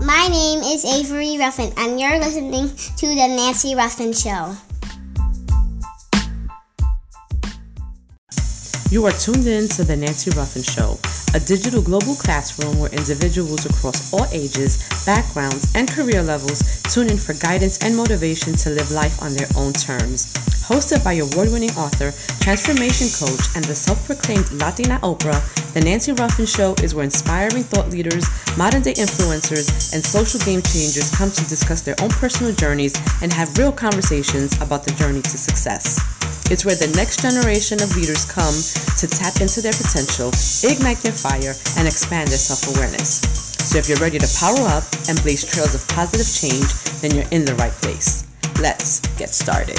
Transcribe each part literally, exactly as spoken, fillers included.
My name is Avery Ruffin, and you're listening to The Nancy Ruffin Show. You are tuned in to The Nancy Ruffin Show, a digital global classroom where individuals across all ages, backgrounds, and career levels tune in for guidance and motivation to live life on their own terms. Hosted by award-winning author, transformation coach, and the self-proclaimed Latina Oprah, The Nancy Ruffin Show is where inspiring thought leaders, modern-day influencers, and social game changers come to discuss their own personal journeys and have real conversations about the journey to success. It's where the next generation of leaders come to tap into their potential, ignite their fire, and expand their self-awareness. So if you're ready to power up and blaze trails of positive change, then you're in the right place. Let's get started.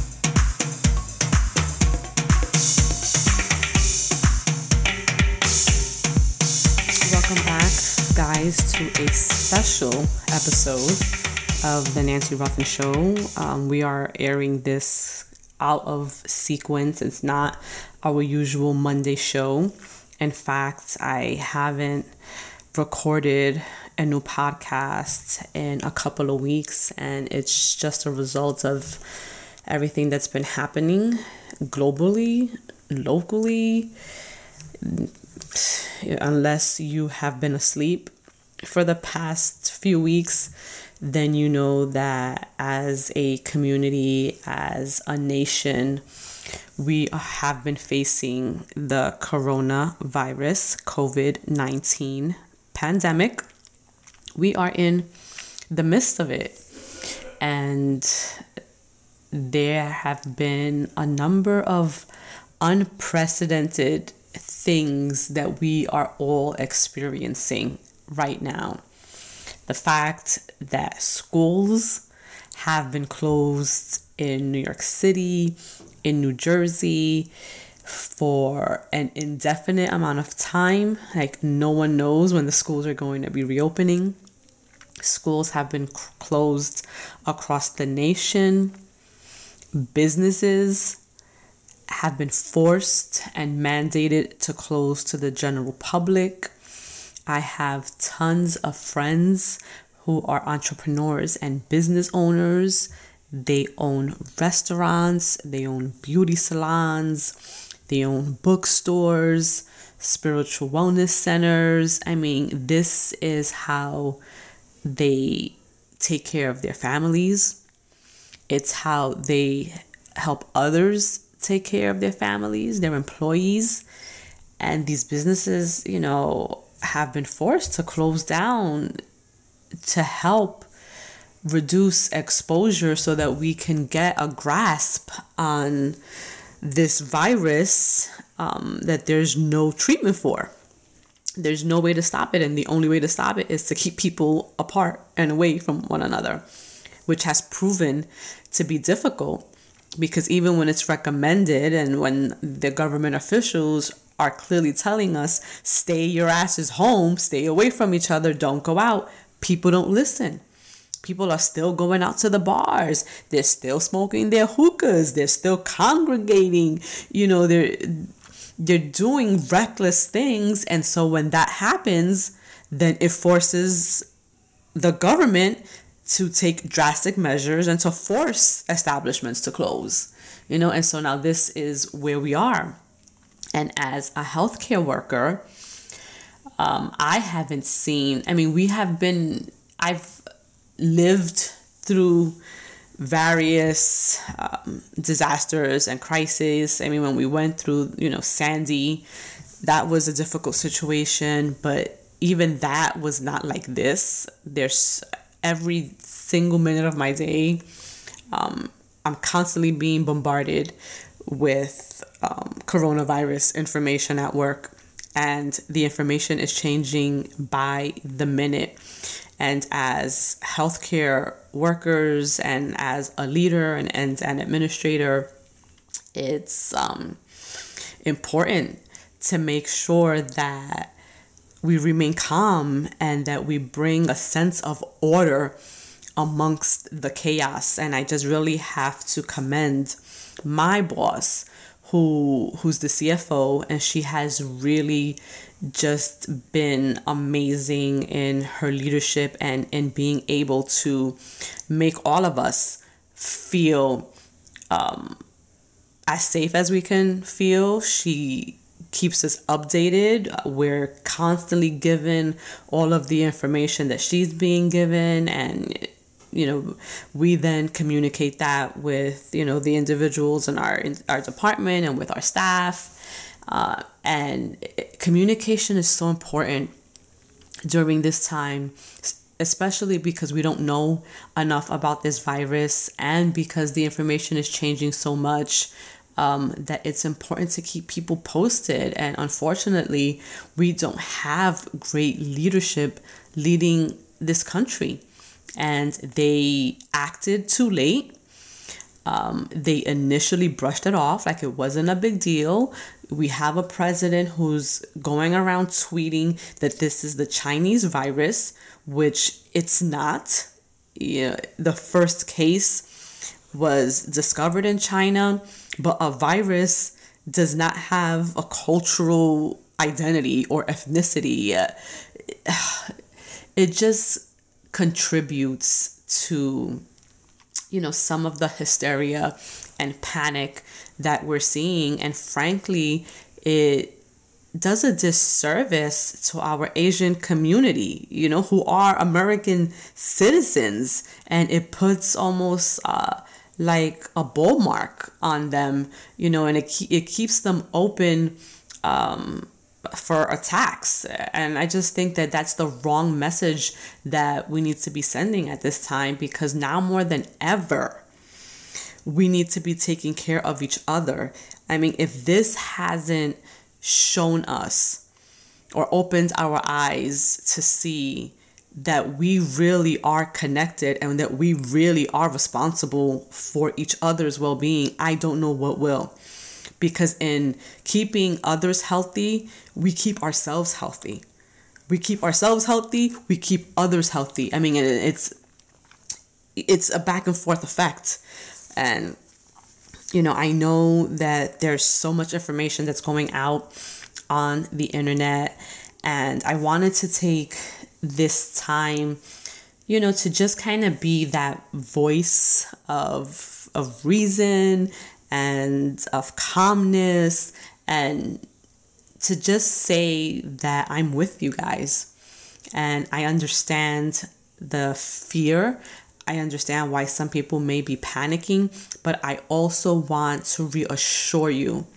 Welcome back, guys, to a special episode of The Nancy Ruffin Show. Um, we are airing this out of sequence. It's not our usual Monday show. In fact, I haven't recorded a new podcast in a couple of weeks, and it's just a result of everything that's been happening globally, locally. Unless you have been asleep for the past few weeks, then you know that as a community, as a nation, we have been facing the coronavirus, covid nineteen pandemic. We are in the midst of it. And there have been a number of unprecedented things that we are all experiencing right now. The fact that schools have been closed in New York City, in New Jersey, for an indefinite amount of time. Like, no one knows when the schools are going to be reopening. Schools have been c- closed across the nation. Businesses have been forced and mandated to close to the general public. I have tons of friends who are entrepreneurs and business owners. They own restaurants, they own beauty salons, they own bookstores, spiritual wellness centers. I mean, this is how they take care of their families. It's how they help others take care of their families, their employees. And these businesses, you know, have been forced to close down to help reduce exposure so that we can get a grasp on this virus um, that there's no treatment for. There's no way to stop it, and the only way to stop it is to keep people apart and away from one another, which has proven to be difficult, because even when it's recommended and when the government officials are clearly telling us, stay your asses home, stay away from each other, don't go out, people don't listen. People are still going out to the bars. They're still smoking their hookahs. They're still congregating. You know, they're, they're doing reckless things. And so when that happens, then it forces the government to take drastic measures and to force establishments to close. You know, and so now this is where we are. And as a healthcare worker, um, I haven't seen, I mean, we have been, I've lived through various um, disasters and crises. I mean, when we went through, you know, Sandy, that was a difficult situation, but even that was not like this. There's every single minute of my day, um, I'm constantly being bombarded with um, coronavirus information at work, and the information is changing by the minute. And as healthcare workers and as a leader and, and an administrator, it's um, important to make sure that we remain calm and that we bring a sense of order amongst the chaos. And I just really have to commend my boss, who who's the C F O, and she has really just been amazing in her leadership and in being able to make all of us feel um, as safe as we can feel. She keeps us updated. We're constantly given all of the information that she's being given, and you know, we then communicate that with, you know, the individuals in our in our department and with our staff. Uh, and communication is so important during this time, especially because we don't know enough about this virus, and because the information is changing so much, um, that it's important to keep people posted. And unfortunately, we don't have great leadership leading this country. And they acted too late. Um, they initially brushed it off like it wasn't a big deal. We have a president who's going around tweeting that this is the Chinese virus, which it's not. Yeah, the first case was discovered in China, but a virus does not have a cultural identity or ethnicity. It just contributes to, you know, some of the hysteria and panic that we're seeing. And frankly, it does a disservice to our Asian community, you know, who are American citizens. And it puts almost uh, like a bull mark on them, you know, and it, it keeps them open um, for attacks. And I just think that that's the wrong message that we need to be sending at this time, because now more than ever, we need to be taking care of each other. I mean, if this hasn't shown us or opened our eyes to see that we really are connected and that we really are responsible for each other's well-being, I don't know what will. Because in keeping others healthy, we keep ourselves healthy. We keep ourselves healthy, we keep others healthy. I mean, it's it's a back and forth effect. And, you know, I know that there's so much information that's going out on the internet. And I wanted to take this time, you know, to just kind of be that voice of of reason and of calmness, and to just say that I'm with you guys. And I understand the fear. I understand why some people may be panicking, but I also want to reassure you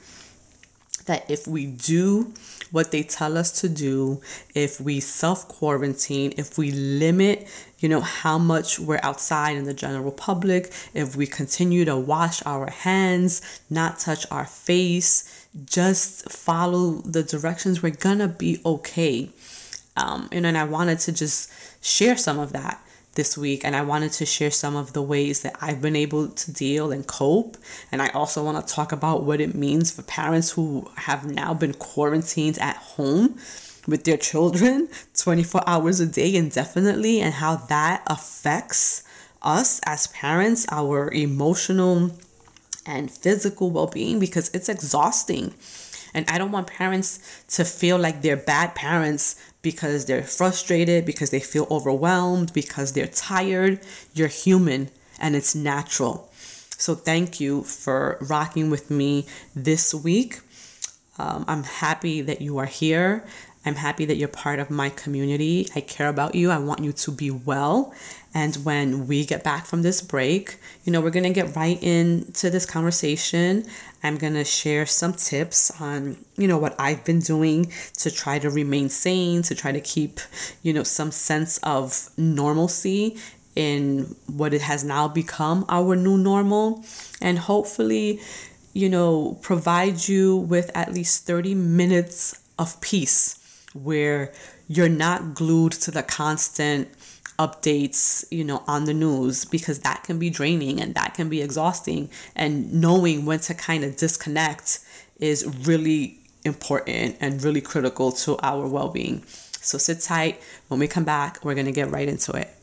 that if we do what they tell us to do, if we self-quarantine, if we limit, you know, how much we're outside in the general public, if we continue to wash our hands, not touch our face, just follow the directions, we're gonna be okay. Um, and, and I wanted to just share some of that this week, and I wanted to share some of the ways that I've been able to deal and cope. And I also want to talk about what it means for parents who have now been quarantined at home with their children twenty-four hours a day indefinitely, and how that affects us as parents, our emotional and physical well-being, because it's exhausting. And I don't want parents to feel like they're bad parents because they're frustrated, because they feel overwhelmed, because they're tired. You're human and it's natural. So thank you for rocking with me this week. Um, I'm happy that you are here. I'm happy that you're part of my community. I care about you. I want you to be well. And when we get back from this break, you know, we're going to get right into this conversation. I'm going to share some tips on, you know, what I've been doing to try to remain sane, to try to keep, you know, some sense of normalcy in what it has now become our new normal. And hopefully, you know, provide you with at least thirty minutes of peace where you're not glued to the constant updates, you know, on the news, because that can be draining and that can be exhausting. And knowing when to kind of disconnect is really important and really critical to our well-being. So sit tight. When we come back, we're going to get right into it.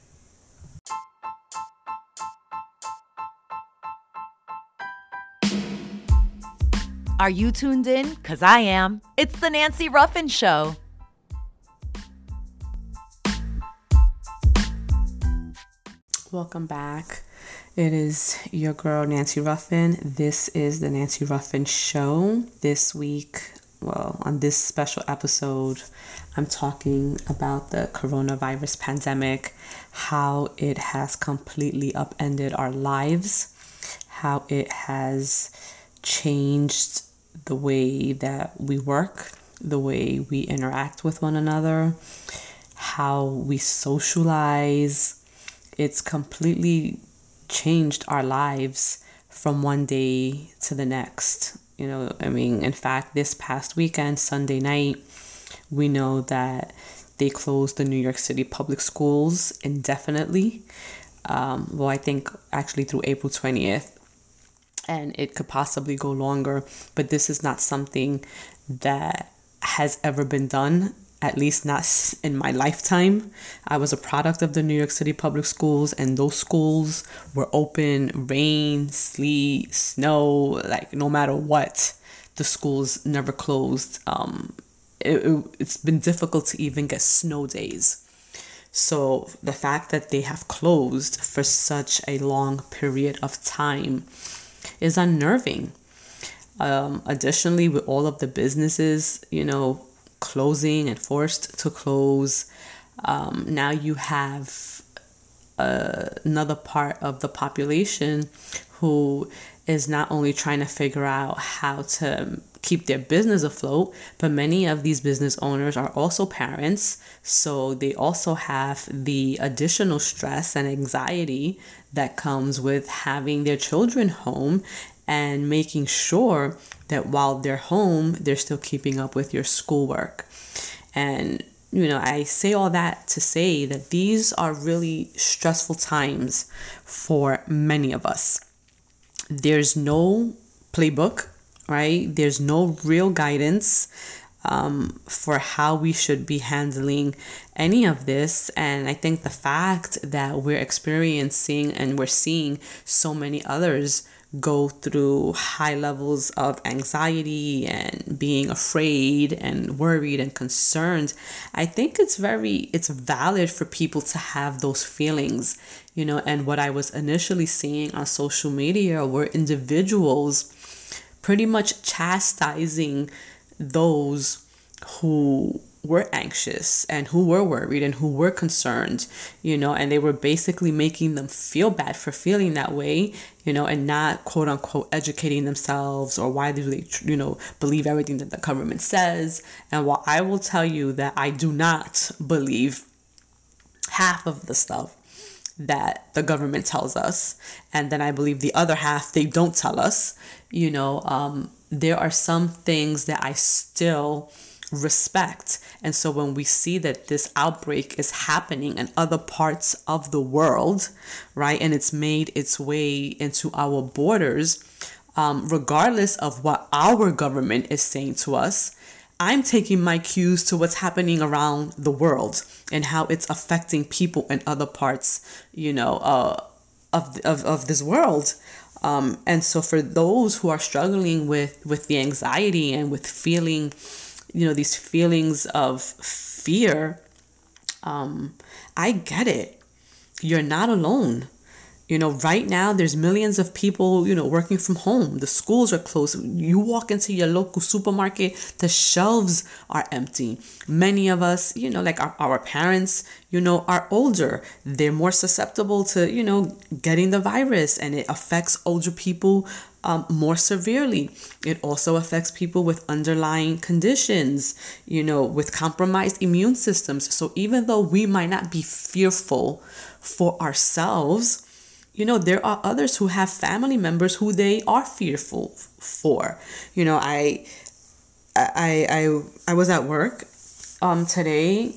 Are you tuned in? Because I am. It's the Nancy Ruffin Show. Welcome back. It is your girl, Nancy Ruffin. This is the Nancy Ruffin Show. This week, well, on this special episode, I'm talking about the coronavirus pandemic, how it has completely upended our lives, how it has changed the way that we work, the way we interact with one another, how we socialize. It's completely changed our lives from one day to the next. You know, I mean, in fact, this past weekend, Sunday night, we know that they closed the New York City public schools indefinitely. Um, well, I think actually through April twentieth. And it could possibly go longer, but this is not something that has ever been done, at least not in my lifetime. I was a product of the New York City public schools, and those schools were open, rain, sleet, snow, like no matter what, the schools never closed. Um, it, it, it's been difficult to even get snow days. So the fact that they have closed for such a long period of time is unnerving. Um, additionally, with all of the businesses, you know, closing and forced to close, um, now you have uh, another part of the population who is not only trying to figure out how to keep their business afloat, but many of these business owners are also parents, so they also have the additional stress and anxiety that comes with having their children home and making sure that while they're home, they're still keeping up with your schoolwork. And, you know, I say all that to say that these are really stressful times for many of us. There's no playbook, right? There's no real guidance um, for how we should be handling any of this. And I think the fact that we're experiencing and we're seeing so many others go through high levels of anxiety and being afraid and worried and concerned, I think it's very, it's valid for people to have those feelings, you know. And what I was initially seeing on social media were individuals pretty much chastising those who were anxious and who were worried and who were concerned, you know, and they were basically making them feel bad for feeling that way, you know, and not quote unquote educating themselves or why do they, you know, believe everything that the government says. And while I will tell you that I do not believe half of the stuff that the government tells us, and then I believe the other half they don't tell us, you know, um, there are some things that I still respect. And so when we see that this outbreak is happening in other parts of the world, right, and it's made its way into our borders, um, regardless of what our government is saying to us, I'm taking my cues to what's happening around the world and how it's affecting people in other parts, you know, uh, of, of, of this world. Um, and so for those who are struggling with, with the anxiety and with feeling, you know, these feelings of fear, um, I get it. You're not alone. You know, right now there's millions of people, you know, working from home. The schools are closed. You walk into your local supermarket, the shelves are empty. Many of us, you know, like our, our parents, you know, are older. They're more susceptible to, you know, getting the virus, and it affects older people um, more severely. It also affects people with underlying conditions, you know, with compromised immune systems. So even though we might not be fearful for ourselves, you know, there are others who have family members who they are fearful for. You know, I, I, I, I was at work, um, today,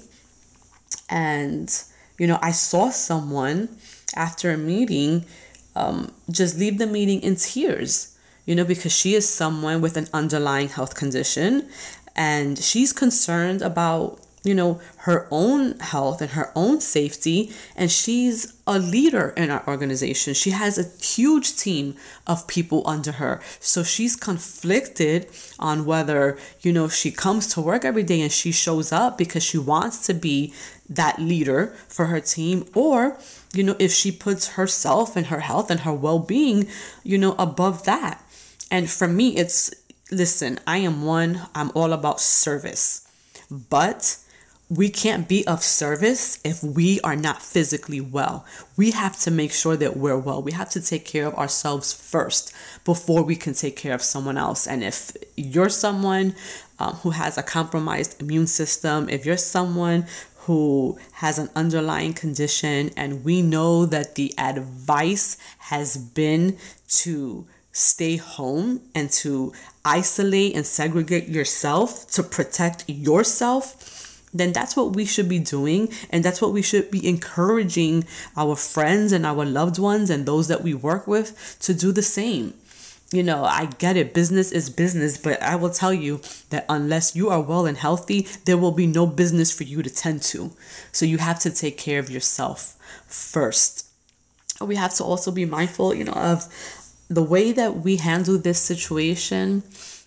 and you know, I saw someone after a meeting, um, just leave the meeting in tears. You know, because she is someone with an underlying health condition, and she's concerned about you know, her own health and her own safety. And she's a leader in our organization. She has a huge team of people under her. So she's conflicted on whether, you know, she comes to work every day and she shows up because she wants to be that leader for her team, or, you know, if she puts herself and her health and her well-being, you know, above that. And for me, it's, listen, I am one, I'm all about service, but we can't be of service if we are not physically well. We have to make sure that we're well. We have to take care of ourselves first before we can take care of someone else. And if you're someone um, who has a compromised immune system, if you're someone who has an underlying condition, and we know that the advice has been to stay home and to isolate and segregate yourself to protect yourself, then that's what we should be doing. And that's what we should be encouraging our friends and our loved ones and those that we work with to do the same. You know, I get it. Business is business, but I will tell you that unless you are well and healthy, there will be no business for you to tend to. So you have to take care of yourself first. We have to also be mindful, you know, of the way that we handle this situation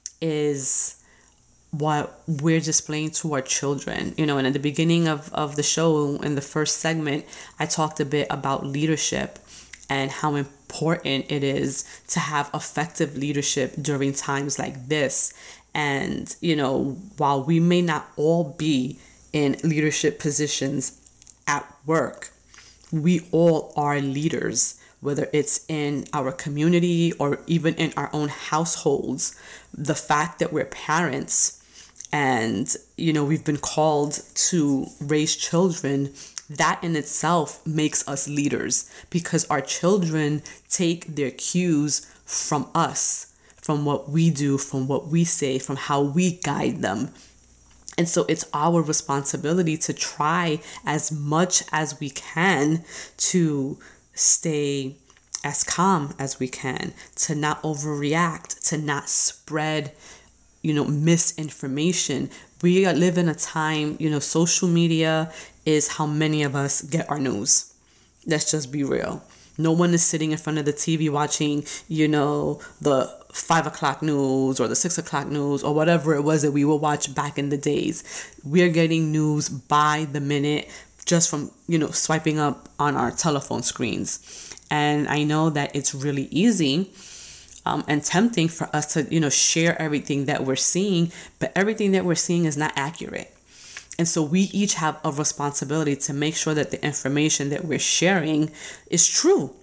is what we're displaying to our children. You know, and at the beginning of, of the show, in the first segment, I talked a bit about leadership and how important it is to have effective leadership during times like this. And, you know, while we may not all be in leadership positions at work, we all are leaders, whether it's in our community or even in our own households. The fact that we're parents and, you know, we've been called to raise children, that in itself makes us leaders, because our children take their cues from us, from what we do, from what we say, from how we guide them. And so it's our responsibility to try as much as we can to stay as calm as we can, to not overreact, to not spread, you know, misinformation. We live in a time, you know, social media is how many of us get our news. Let's just be real. No one is sitting in front of the T V watching, you know, the five o'clock news or the six o'clock news or whatever it was that we would watch back in the days. We're getting news by the minute just from, you know, swiping up on our telephone screens. And I know that it's really easy um, and tempting for us to, you know, share everything that we're seeing, but everything that we're seeing is not accurate. And so we each have a responsibility to make sure that the information that we're sharing is true.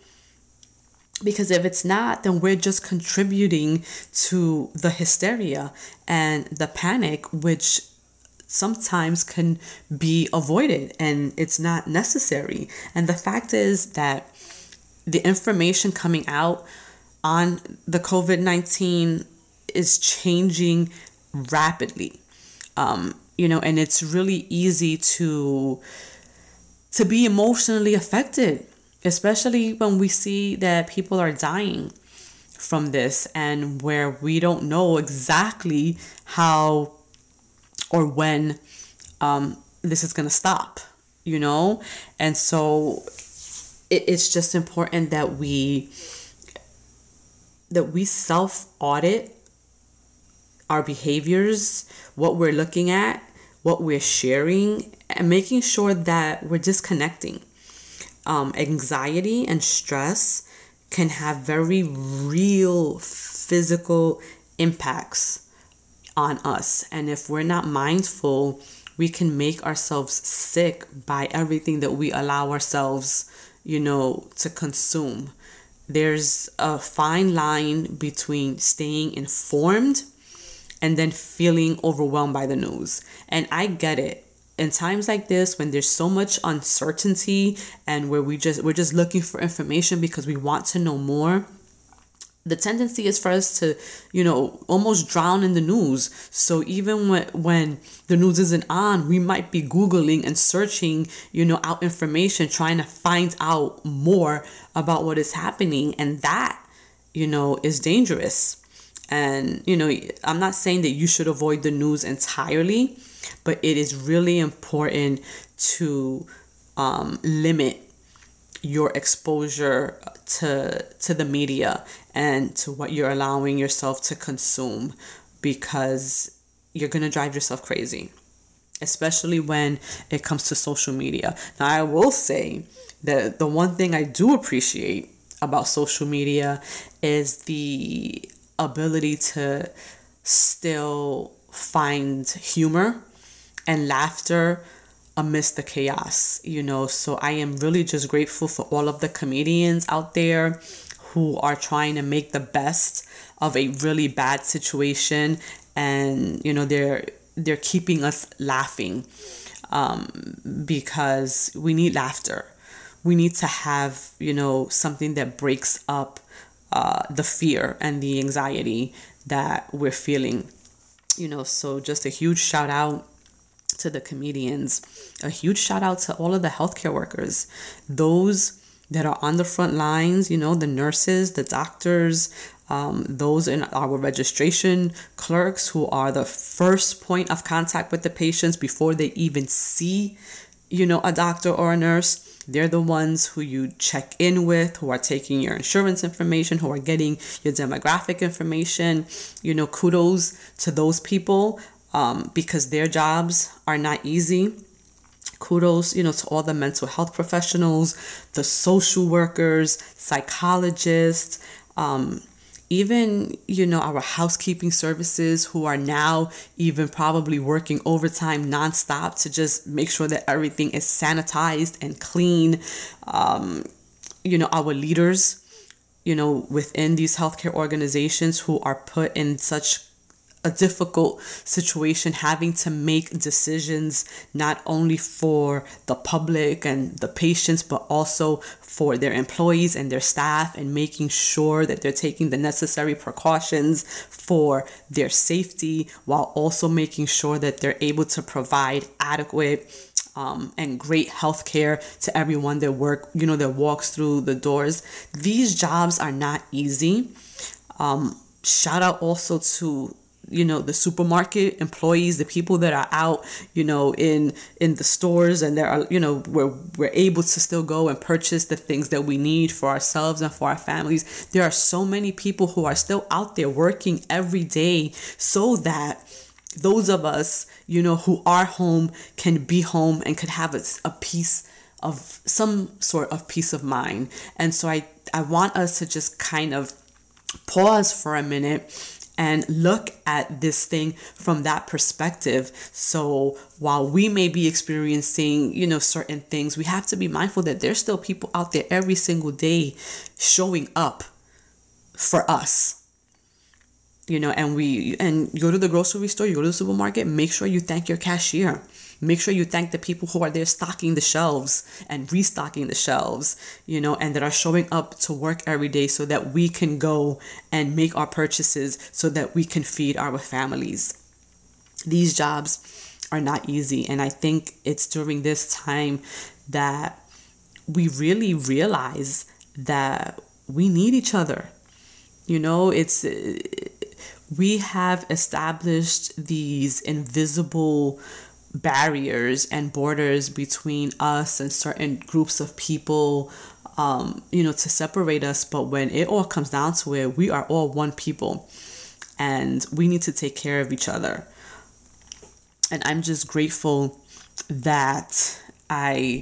Because if it's not, then we're just contributing to the hysteria and the panic, which sometimes can be avoided and it's not necessary. And the fact is that the information coming out on the COVID nineteen is changing rapidly. Um, you know, and it's really easy to to be emotionally affected, especially when we see that people are dying from this and where we don't know exactly how or when um, this is going to stop, you know? And so it, it's just important that we that we self-audit our behaviors, what we're looking at, what we're sharing, and making sure that we're disconnecting. Um, anxiety and stress can have very real physical impacts on us. And if we're not mindful, we can make ourselves sick by everything that we allow ourselves, you know, to consume. There's a fine line between staying informed and then feeling overwhelmed by the news. And I get it. In times like this, when there's so much uncertainty and where we just we're just looking for information because we want to know more, the tendency is for us to, you know, almost drown in the news. So even when when the news isn't on, we might be Googling and searching, you know, out information, trying to find out more about what is happening. And that, you know, is dangerous. And, you know, I'm not saying that you should avoid the news entirely, but it is really important to um, limit your exposure to to the media and to what you're allowing yourself to consume, because you're going to drive yourself crazy, especially when it comes to social media. Now, I will say that the one thing I do appreciate about social media is the ability to still find humor and laughter amidst the chaos, you know. So I am really just grateful for all of the comedians out there who are trying to make the best of a really bad situation, and you know, they're they're keeping us laughing, um, because we need laughter. We need to have, you know, something that breaks up uh, the fear and the anxiety that we're feeling, you know. So just a huge shout out to the comedians, a huge shout out to all of the healthcare workers, those that are on the front lines, you know, the nurses, the doctors, um, those in our registration clerks who are the first point of contact with the patients before they even see, you know, a doctor or a nurse. They're the ones who you check in with, who are taking your insurance information, who are getting your demographic information. You know, kudos to those people, um, because their jobs are not easy. Kudos, you know, to all the mental health professionals, the social workers, psychologists, um, even, you know, our housekeeping services who are now even probably working overtime nonstop to just make sure that everything is sanitized and clean. Um, you know, our leaders, you know, within these healthcare organizations who are put in such a difficult situation, having to make decisions not only for the public and the patients, but also for their employees and their staff, and making sure that they're taking the necessary precautions for their safety, while also making sure that they're able to provide adequate um, and great health care to everyone that work, you know, that walks through the doors. These jobs are not easy. Um, shout out also to, you know, the supermarket employees, the people that are out, you know, in in the stores, and there are, you know, we're, we're able to still go and purchase the things that we need for ourselves and for our families. There are so many people who are still out there working every day so that those of us, you know, who are home can be home and could have a, a piece of some sort of peace of mind. And so I, I want us to just kind of pause for a minute and look at this thing from that perspective. So while we may be experiencing, you know, certain things, we have to be mindful that there's still people out there every single day showing up for us. You know, and we, and you go to the grocery store, you go to the supermarket, make sure you thank your cashier. Make sure you thank the people who are there stocking the shelves and restocking the shelves, you know, and that are showing up to work every day so that we can go and make our purchases so that we can feed our families. These jobs are not easy. And I think it's during this time that we really realize that we need each other. You know, it's, we have established these invisible barriers and borders between us and certain groups of people, um, you know, to separate us. But when it all comes down to it, we are all one people, and we need to take care of each other. And I'm just grateful that I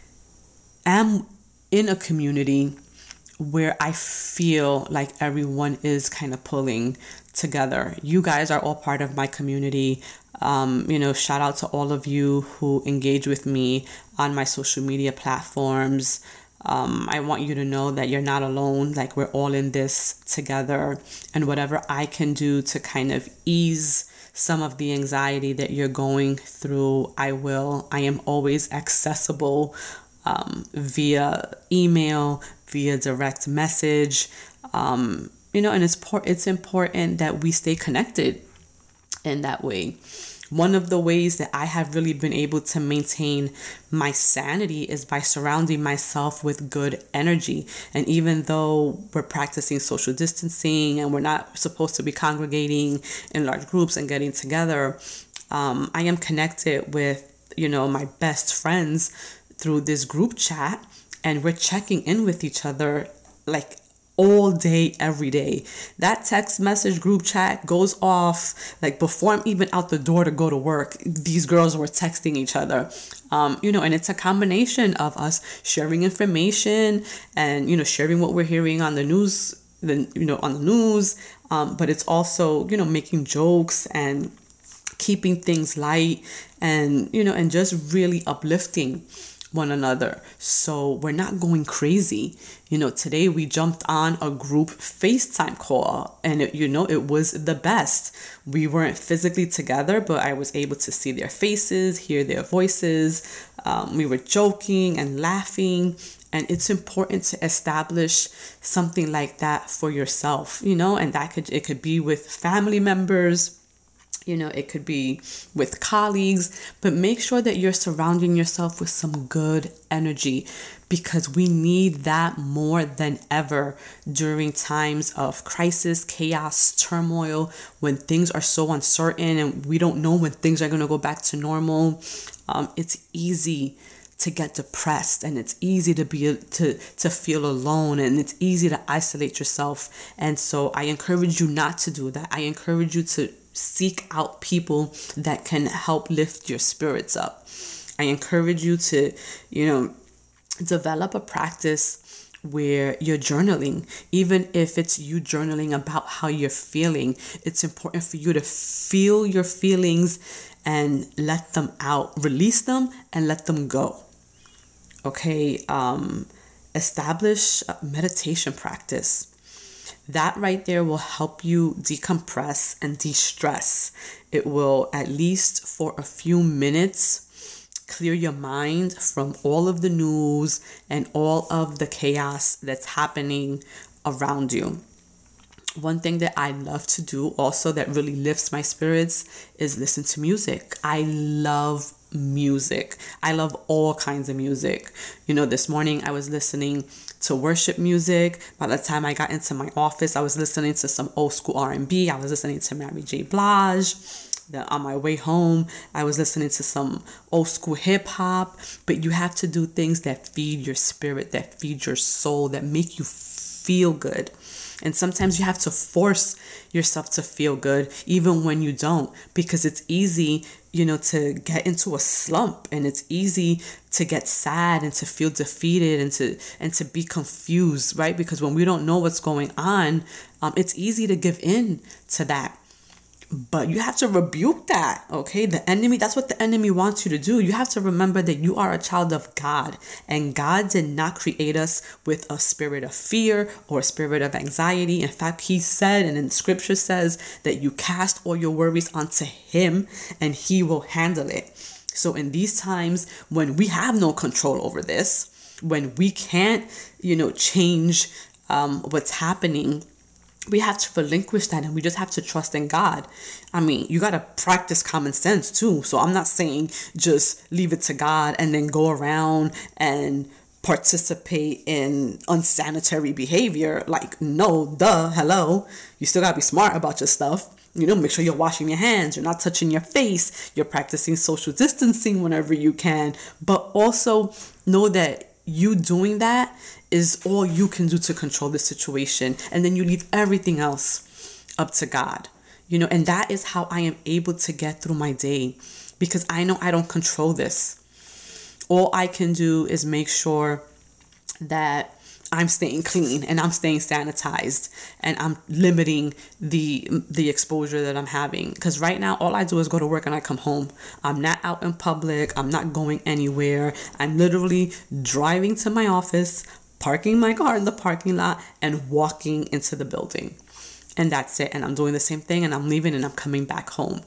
am in a community where I feel like everyone is kind of pulling together. You guys are all part of my community. Um, you know, shout out to all of you who engage with me on my social media platforms. Um, I want you to know that you're not alone. Like, we're all in this together, and whatever I can do to kind of ease some of the anxiety that you're going through, I will. I am always accessible um, via email, via direct message. Um, you know, and it's por- it's important that we stay connected in that way. One of the ways that I have really been able to maintain my sanity is by surrounding myself with good energy. And even though we're practicing social distancing and we're not supposed to be congregating in large groups and getting together, um, I am connected with, you know, my best friends through this group chat, and we're checking in with each other like all day, every day. That text message group chat goes off like before I'm even out the door to go to work. These girls were texting each other, um, you know, and it's a combination of us sharing information and, you know, sharing what we're hearing on the news, the, you know, on the news. Um, but it's also, you know, making jokes and keeping things light and, you know, and just really uplifting one another. So we're not going crazy. You know, today we jumped on a group FaceTime call, and it, you know, it was the best. We weren't physically together, but I was able to see their faces, hear their voices. Um, we were joking and laughing. And it's important to establish something like that for yourself, you know, and that could, it could be with family members. You know, it could be with colleagues, but make sure that you're surrounding yourself with some good energy, because we need that more than ever during times of crisis, chaos, turmoil, when things are so uncertain and we don't know when things are going to go back to normal. Um, it's easy to get depressed, and it's easy to be to to feel alone, and it's easy to isolate yourself. And so I encourage you not to do that. I encourage you to seek out people that can help lift your spirits up. I encourage you to, you know, develop a practice where you're journaling. Even if it's you journaling about how you're feeling, it's important for you to feel your feelings and let them out, release them and let them go. Okay, um, establish a meditation practice. That right there will help you decompress and de-stress. It will, at least for a few minutes, clear your mind from all of the news and all of the chaos that's happening around you. One thing that I love to do also that really lifts my spirits is listen to music. I love music. I love all kinds of music. You know, this morning I was listening to worship music. By the time I got into my office, I was listening to some old school R and B. I was listening to Mary J. Blige. The, on my way home, I was listening to some old school hip hop. But you have to do things that feed your spirit, that feed your soul, that make you feel good. And sometimes you have to force yourself to feel good, even when you don't, because it's easy, you know, to get into a slump, and it's easy to get sad and to feel defeated and to and to be confused, right? Because when we don't know what's going on, um, it's easy to give in to that. But you have to rebuke that, okay? The enemy, that's what the enemy wants you to do. You have to remember that you are a child of God, and God did not create us with a spirit of fear or a spirit of anxiety. In fact, he said, and in scripture says, that you cast all your worries onto him and he will handle it. So in these times when we have no control over this, when we can't, you know, change um, what's happening, we have to relinquish that, and we just have to trust in God. I mean, you got to practice common sense too. So I'm not saying just leave it to God and then go around and participate in unsanitary behavior. Like, no, duh, hello. You still got to be smart about your stuff. You know, make sure you're washing your hands. You're not touching your face. You're practicing social distancing whenever you can. But also know that you doing that is all you can do to control the situation. And then you leave everything else up to God. You know, and that is how I am able to get through my day, because I know I don't control this. All I can do is make sure that I'm staying clean and I'm staying sanitized and I'm limiting the the exposure that I'm having. Because right now, all I do is go to work and I come home. I'm not out in public. I'm not going anywhere. I'm literally driving to my office, parking my car in the parking lot, and walking into the building. And that's it. And I'm doing the same thing, and I'm leaving and I'm coming back home.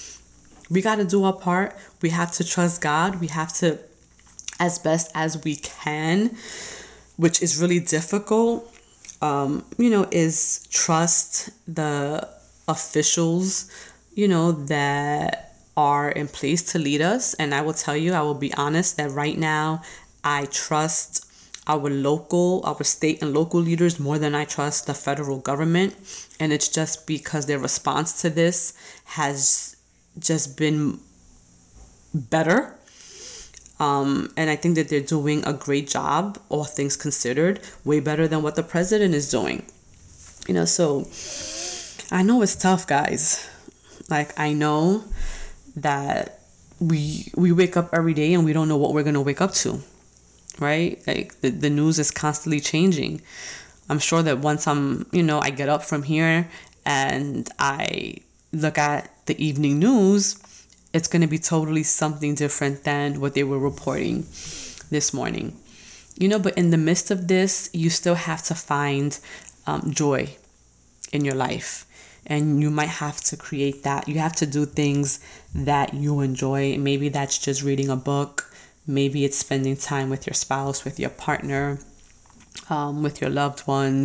We got to do our part. We have to trust God. We have to, as best as we can, which is really difficult, um, you know, is trust the officials, you know, that are in place to lead us. And I will tell you, I will be honest that right now I trust our local, our state and local leaders more than I trust the federal government. And it's just because their response to this has just been better. Um, and I think that they're doing a great job, all things considered, way better than what the president is doing. You know, so I know it's tough, guys. Like, I know that we we wake up every day and we don't know what we're going to wake up to, right? Like, the, the news is constantly changing. I'm sure that once I'm, you know, I get up from here and I look at the evening news, it's going to be totally something different than what they were reporting this morning. You know, but in the midst of this, you still have to find um, joy in your life. And you might have to create that. You have to do things that you enjoy. Maybe that's just reading a book. Maybe it's spending time with your spouse, with your partner, um, with your loved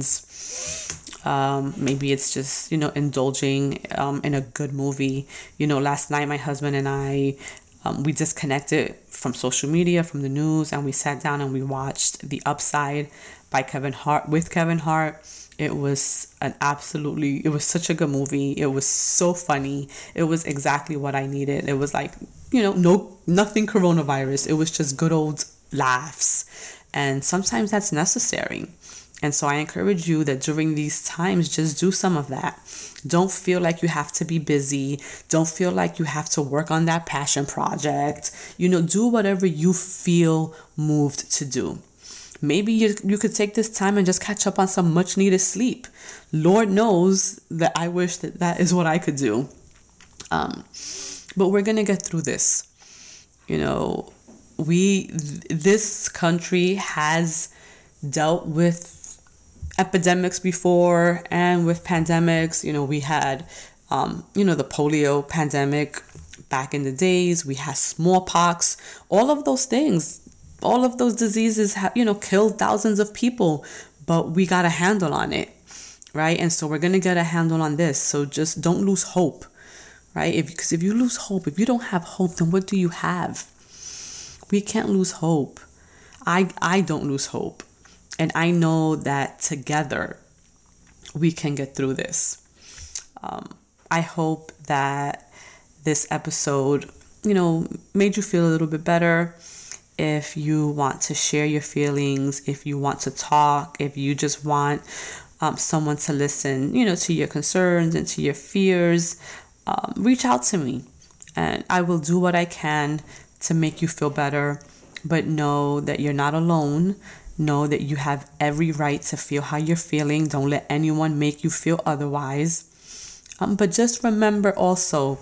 ones. Um, maybe it's just, you know, indulging um, in a good movie. You know, last night my husband and I, um, we disconnected from social media, from the news, and we sat down and we watched The Upside by Kevin Hart, with Kevin Hart. It was an absolutely, it was such a good movie. It was so funny. It was exactly what I needed. It was like, you know, no, nothing coronavirus. It was just good old laughs. And sometimes that's necessary. And so I encourage you that during these times, just do some of that. Don't feel like you have to be busy. Don't feel like you have to work on that passion project. You know, do whatever you feel moved to do. Maybe you, you could take this time and just catch up on some much needed sleep. Lord knows that I wish that that is what I could do. Um, but we're going to get through this. You know, we, this country has dealt with epidemics before and with pandemics. You know, we had, um, you know, the polio pandemic back in the days. We had smallpox, all of those things. All of those diseases have, you know, killed thousands of people, but we got a handle on it, right? And so we're going to get a handle on this. So just don't lose hope, right? If, because if you lose hope, if you don't have hope, then what do you have? We can't lose hope. I, I don't lose hope. And I know that together we can get through this. Um, I hope that this episode, you know, made you feel a little bit better. If you want to share your feelings, if you want to talk, if you just want um, someone to listen, you know, to your concerns and to your fears, um, reach out to me and I will do what I can to make you feel better. But know that you're not alone. Know that you have every right to feel how you're feeling. Don't let anyone make you feel otherwise. Um, but just remember also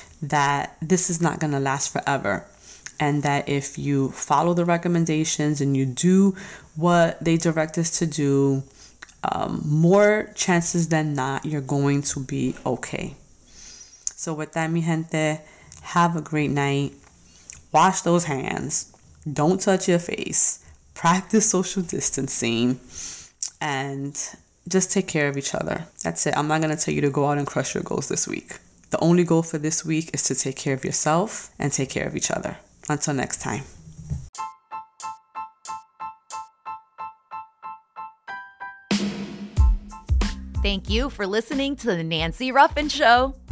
that this is not going to last forever. And that if you follow the recommendations and you do what they direct us to do, um, more chances than not, you're going to be okay. So with that, mi gente, have a great night. Wash those hands. Don't touch your face. Practice social distancing. And just take care of each other. That's it. I'm not going to tell you to go out and crush your goals this week. The only goal for this week is to take care of yourself and take care of each other. Until next time. Thank you for listening to The Nancy Ruffin Show.